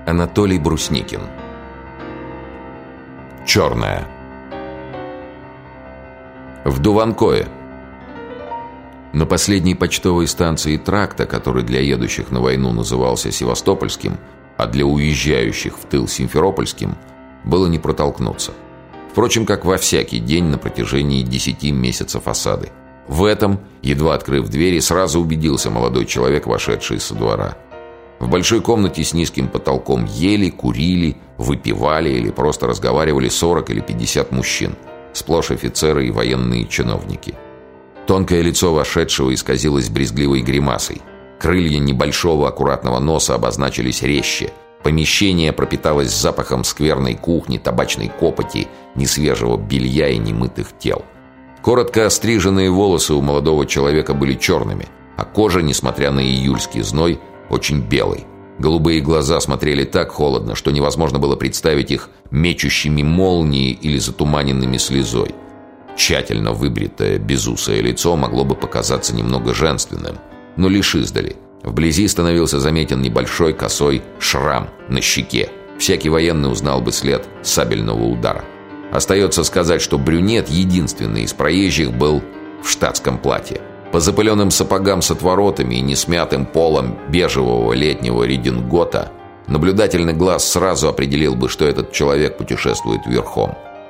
Анатолий Брусникин. Черная. В Дуванкое. На последней почтовой станции тракта, который для едущих на войну назывался Севастопольским, а для уезжающих в тыл Симферопольским, было не протолкнуться. Впрочем, как во всякий день на протяжении 10 месяцев осады. В этом, едва открыв двери, сразу убедился молодой человек, вошедший со двора. В большой комнате с низким потолком ели, курили, выпивали или просто разговаривали 40 или 50 мужчин, сплошь офицеры и военные чиновники. Тонкое лицо вошедшего исказилось брезгливой гримасой. Крылья небольшого аккуратного носа обозначились резче. Помещение пропиталось запахом скверной кухни, табачной копоти, несвежего белья и немытых тел. Коротко остриженные волосы у молодого человека были черными, а кожа, несмотря на июльский зной, очень белой. Голубые глаза смотрели так холодно, что невозможно было представить их мечущими молнией или затуманенными слезой. Тщательно выбритое, безусое лицо могло бы показаться немного женственным, но лишь издали. Вблизи становился заметен небольшой косой шрам на щеке. Всякий военный узнал бы след сабельного удара. Остается сказать, что брюнет, единственный из проезжих, был в штатском платье. По запыленным сапогам с отворотами и несмятым полом бежевого летнего редингота наблюдательный глаз сразу определил бы, что этот человек путешествует верхом.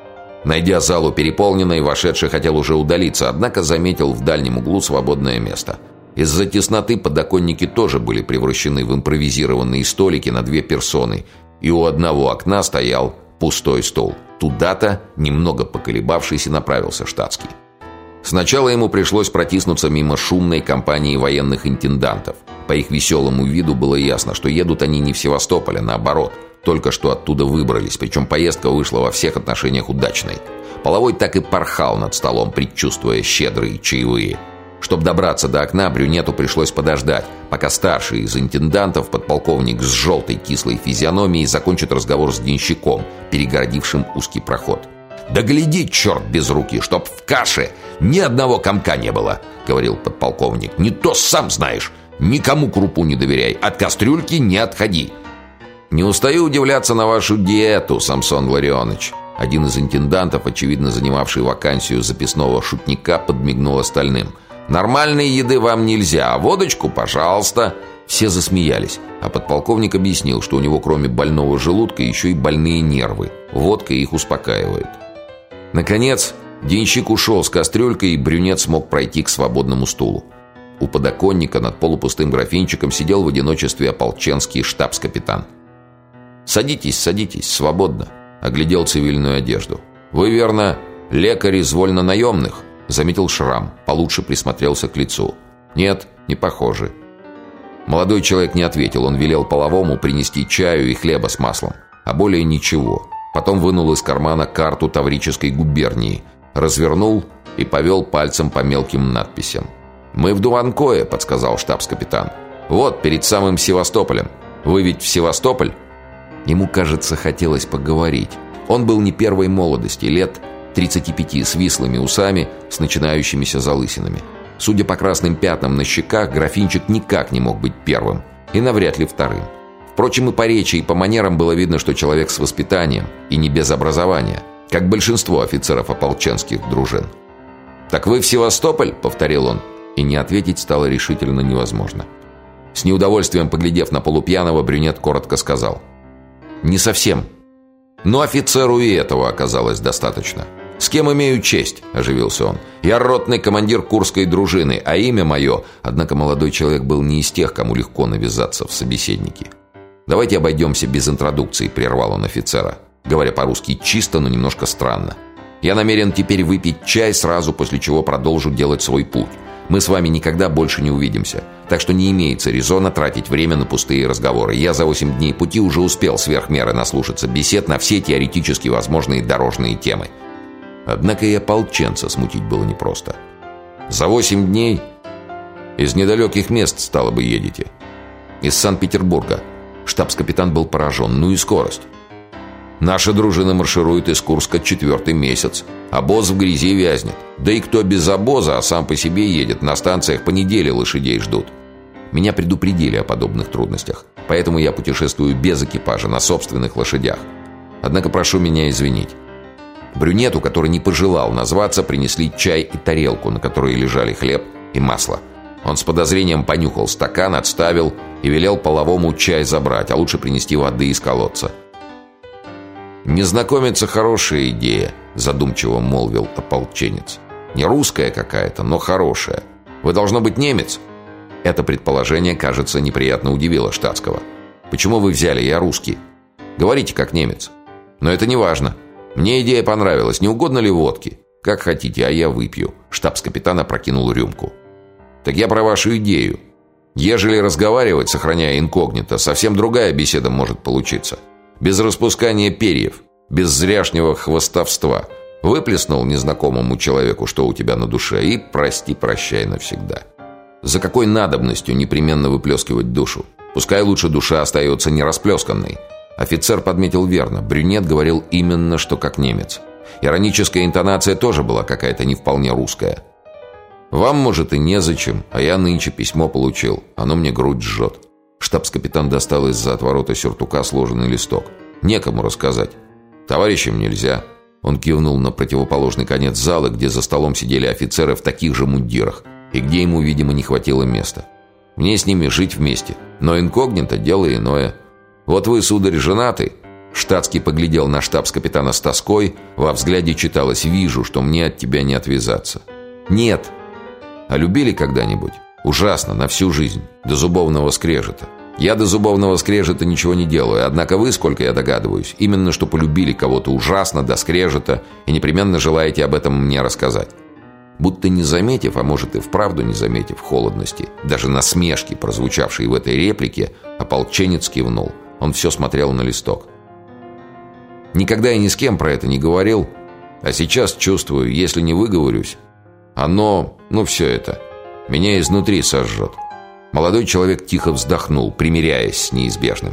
Найдя залу переполненной, вошедший хотел уже удалиться, однако заметил в дальнем углу свободное место. Из-за тесноты подоконники тоже были превращены в импровизированные столики на 2 персоны, и у одного окна стоял пустой стол. Туда-то, немного поколебавшись, и направился штатский. Сначала ему пришлось протиснуться мимо шумной компании военных интендантов. По их веселому виду было ясно, что едут они не в Севастополь, а наоборот. Только что оттуда выбрались, причем поездка вышла во всех отношениях удачной. Половой так и порхал над столом, предчувствуя щедрые чаевые. Чтобы добраться до окна, брюнету пришлось подождать, пока старший из интендантов, подполковник с желтой кислой физиономией, закончит разговор с денщиком, перегородившим узкий проход. «Да гляди, черт без руки, чтоб в каше ни одного комка не было», — говорил подполковник. «Не то сам знаешь, никому крупу не доверяй, от кастрюльки не отходи». «Не устаю удивляться на вашу диету, Самсон Ларионович». Один из интендантов, очевидно занимавший вакансию записного шутника, подмигнул остальным. «Нормальной еды вам нельзя, а водочку, пожалуйста». Все засмеялись, а подполковник объяснил, что у него кроме больного желудка еще и больные нервы. Водка их успокаивает. Наконец, денщик ушел с кастрюлькой, и брюнет смог пройти к свободному стулу. У подоконника над полупустым графинчиком сидел в одиночестве ополченский штабс-капитан. «Садитесь, садитесь, свободно», — оглядел цивильную одежду. «Вы, верно, лекарь из вольнонаемных?» — заметил шрам, получше присмотрелся к лицу. «Нет, не похоже». Молодой человек не ответил, он велел половому принести чаю и хлеба с маслом, а более ничего. Потом вынул из кармана карту Таврической губернии, развернул и повел пальцем по мелким надписям. «Мы в Дуванкое», — подсказал штабс-капитан. «Вот, перед самым Севастополем. Вы ведь в Севастополь?» Ему, кажется, хотелось поговорить. Он был не первой молодости, лет 35, с вислыми усами, с начинающимися залысинами. Судя по красным пятнам на щеках, графинчик никак не мог быть первым, и навряд ли вторым. Впрочем, и по речи, и по манерам было видно, что человек с воспитанием и не без образования, как большинство офицеров ополченских дружин. «Так вы в Севастополь?» — повторил он, и не ответить стало решительно невозможно. С неудовольствием поглядев на полупьяного, брюнет коротко сказал: «Не совсем». Но офицеру и этого оказалось достаточно. «С кем имею честь?» – оживился он. «Я ротный командир Курской дружины, а имя мое...» Однако молодой человек был не из тех, кому легко навязаться в собеседники. «Давайте обойдемся без интродукции», – прервал он офицера, говоря по-русски чисто, но немножко странно. «Я намерен теперь выпить чай, сразу после чего продолжу делать свой путь. Мы с вами никогда больше не увидимся, так что не имеется резона тратить время на пустые разговоры. Я за 8 дней пути уже успел сверх меры наслушаться бесед на все теоретически возможные дорожные темы». Однако и ополченца смутить было непросто. «За 8 дней? Из недалеких мест, стало бы, едете?» «Из Санкт-Петербурга». Штабс-капитан был поражен. «Ну и скорость». «Наша дружина марширует из Курска 4-й месяц. Обоз в грязи вязнет. Да и кто без обоза, а сам по себе едет, на станциях по неделе лошадей ждут». Меня предупредили о подобных трудностях. Поэтому я путешествую без экипажа, на собственных лошадях. Однако прошу меня извинить. Брюнету, который не пожелал назваться, принесли чай и тарелку, на которой лежали хлеб и масло. Он с подозрением понюхал стакан, отставил и велел половому чай забрать, а лучше принести воды из колодца. «Незнакомиться — хорошая идея», — задумчиво молвил ополченец. «Не русская какая-то, но хорошая. Вы, должно быть, немец?» Это предположение, кажется, неприятно удивило штатского. «Почему вы взяли? Я русский. Говорите, как немец. Но это не важно. Мне идея понравилась. Не угодно ли водки? Как хотите, а я выпью». Штабс-капитан опрокинул рюмку. «Так я про вашу идею. Ежели разговаривать, сохраняя инкогнито, совсем другая беседа может получиться. Без распускания перьев, без зряшнего хвастовства. Выплеснул незнакомому человеку, что у тебя на душе, и прости-прощай навсегда. За какой надобностью непременно выплескивать душу? Пускай лучше душа остается нерасплесканной». Офицер подметил верно. Брюнет говорил именно что как немец. Ироническая интонация тоже была какая-то не вполне русская. «Вам, может, и незачем, а я нынче письмо получил. Оно мне грудь жжет». Штабс-капитан достал из-за отворота сюртука сложенный листок. «Некому рассказать. Товарищам нельзя». Он кивнул на противоположный конец зала, где за столом сидели офицеры в таких же мундирах, и где ему, видимо, не хватило места. «Мне с ними жить вместе, но инкогнито дело иное. Вот вы, сударь, женаты?» Штатский поглядел на штабс-капитана с тоской, во взгляде читалось: «Вижу, что мне от тебя не отвязаться». «Нет». «А любили когда-нибудь?» «Ужасно, на всю жизнь, до зубовного скрежета». «Я до зубовного скрежета ничего не делаю, однако вы, сколько я догадываюсь, именно что полюбили кого-то ужасно до скрежета и непременно желаете об этом мне рассказать». Будто не заметив, а может и вправду не заметив холодности, даже насмешки, прозвучавшей в этой реплике, ополченец кивнул. Он все смотрел на листок. «Никогда я ни с кем про это не говорил, а сейчас чувствую, если не выговорюсь, оно, все это, меня изнутри сожжет». Молодой человек тихо вздохнул, примиряясь с неизбежным.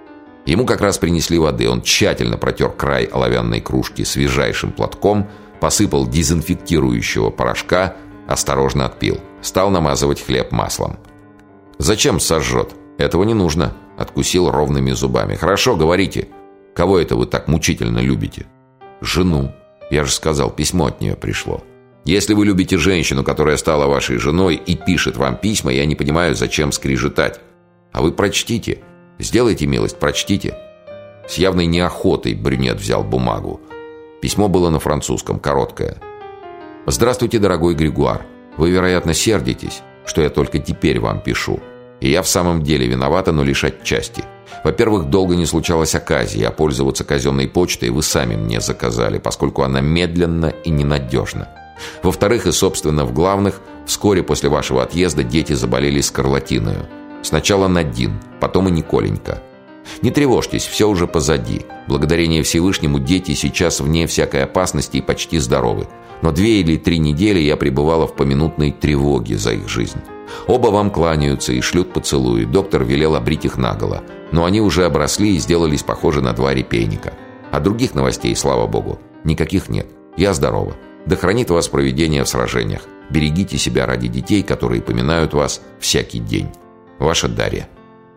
Ему как раз принесли воды. Он тщательно протер край оловянной кружки свежайшим платком, посыпал дезинфектирующего порошка, осторожно отпил. Стал намазывать хлеб маслом. «Зачем сожжет? Этого не нужно», — откусил ровными зубами. «Хорошо, говорите. Кого это вы так мучительно любите?» «Жену. Я же сказал, письмо от нее пришло». «Если вы любите женщину, которая стала вашей женой и пишет вам письма, я не понимаю, зачем скрежетать. А вы прочтите. Сделайте милость, прочтите». С явной неохотой брюнет взял бумагу. Письмо было на французском, короткое. «Здравствуйте, дорогой Григуар. Вы, вероятно, сердитесь, что я только теперь вам пишу. И я в самом деле виновата, но лишь отчасти. Во-первых, долго не случалось оказии, а пользоваться казенной почтой вы сами мне заказали, поскольку она медленна и ненадежна. Во-вторых, и, собственно, в главных, вскоре после вашего отъезда дети заболели скарлатиною. Сначала Надин, потом и Николенька. Не тревожьтесь, все уже позади. Благодарение Всевышнему дети сейчас вне всякой опасности и почти здоровы. Но 2 или 3 недели я пребывала в поминутной тревоге за их жизнь. Оба вам кланяются и шлют поцелуи. Доктор велел обрить их наголо. Но они уже обросли и сделались похожи на 2 репейника. А других новостей, слава богу, никаких нет. Я здорова. Да хранит вас провидение в сражениях. Берегите себя ради детей, которые поминают вас всякий день. Ваша Дарья».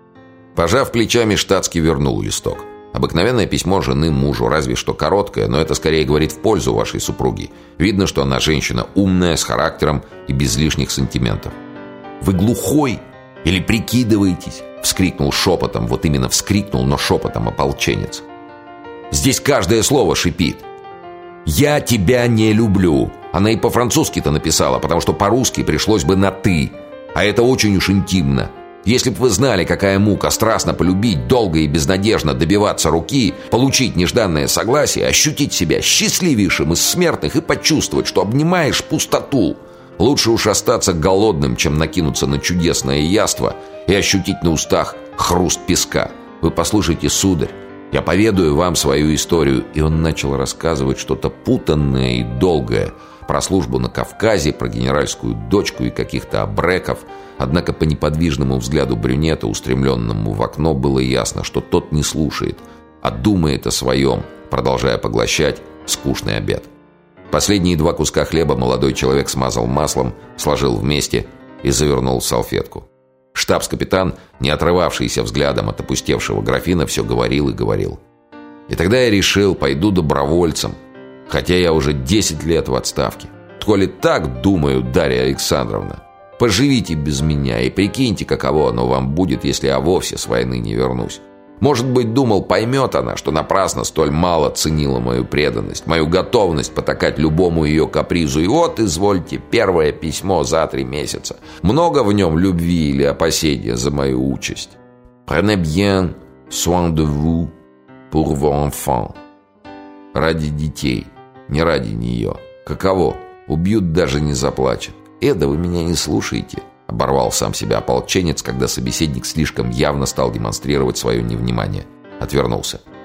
Пожав плечами, штатский вернул листок. Обыкновенное письмо жены мужу, разве что короткое, но это скорее говорит в пользу вашей супруги. Видно, что она женщина умная, с характером и без лишних сантиментов. «Вы глухой? Или прикидываетесь?» — вскрикнул шепотом, вот именно вскрикнул, но шепотом ополченец. «Здесь каждое слово шипит. «Я тебя не люблю». Она и по-французски-то написала, потому что по-русски пришлось бы на «ты». А это очень уж интимно. Если бы вы знали, какая мука страстно полюбить, долго и безнадежно добиваться руки, получить нежданное согласие, ощутить себя счастливейшим из смертных и почувствовать, что обнимаешь пустоту. Лучше уж остаться голодным, чем накинуться на чудесное яство и ощутить на устах хруст песка. Вы послушайте, сударь, я поведаю вам свою историю». И он начал рассказывать что-то путанное и долгое про службу на Кавказе, про генеральскую дочку и каких-то абреков. Однако по неподвижному взгляду брюнета, устремленному в окно, было ясно, что тот не слушает, а думает о своем, продолжая поглощать скучный обед. Последние 2 куска хлеба молодой человек смазал маслом, сложил вместе и завернул в салфетку. Штабс-капитан, не отрывавшийся взглядом от опустевшего графина, все говорил и говорил. И тогда я решил, пойду добровольцем, хотя я уже 10 лет в отставке. Коли так, думаю, Дарья Александровна, поживите без меня и прикиньте, каково оно вам будет, если я вовсе с войны не вернусь. Может быть, думал, поймет она, что напрасно столь мало ценила мою преданность, мою готовность потакать любому ее капризу. И вот, извольте, первое письмо за 3 месяца. Много в нем любви или опасения за мою участь. Prenez bien soin de vous pour vos enfants. Ради детей, не ради нее. Каково? Убьют, даже не заплачет. «Эда, вы меня не слушаете», — оборвал сам себя ополченец, когда собеседник слишком явно стал демонстрировать свое невнимание. Отвернулся.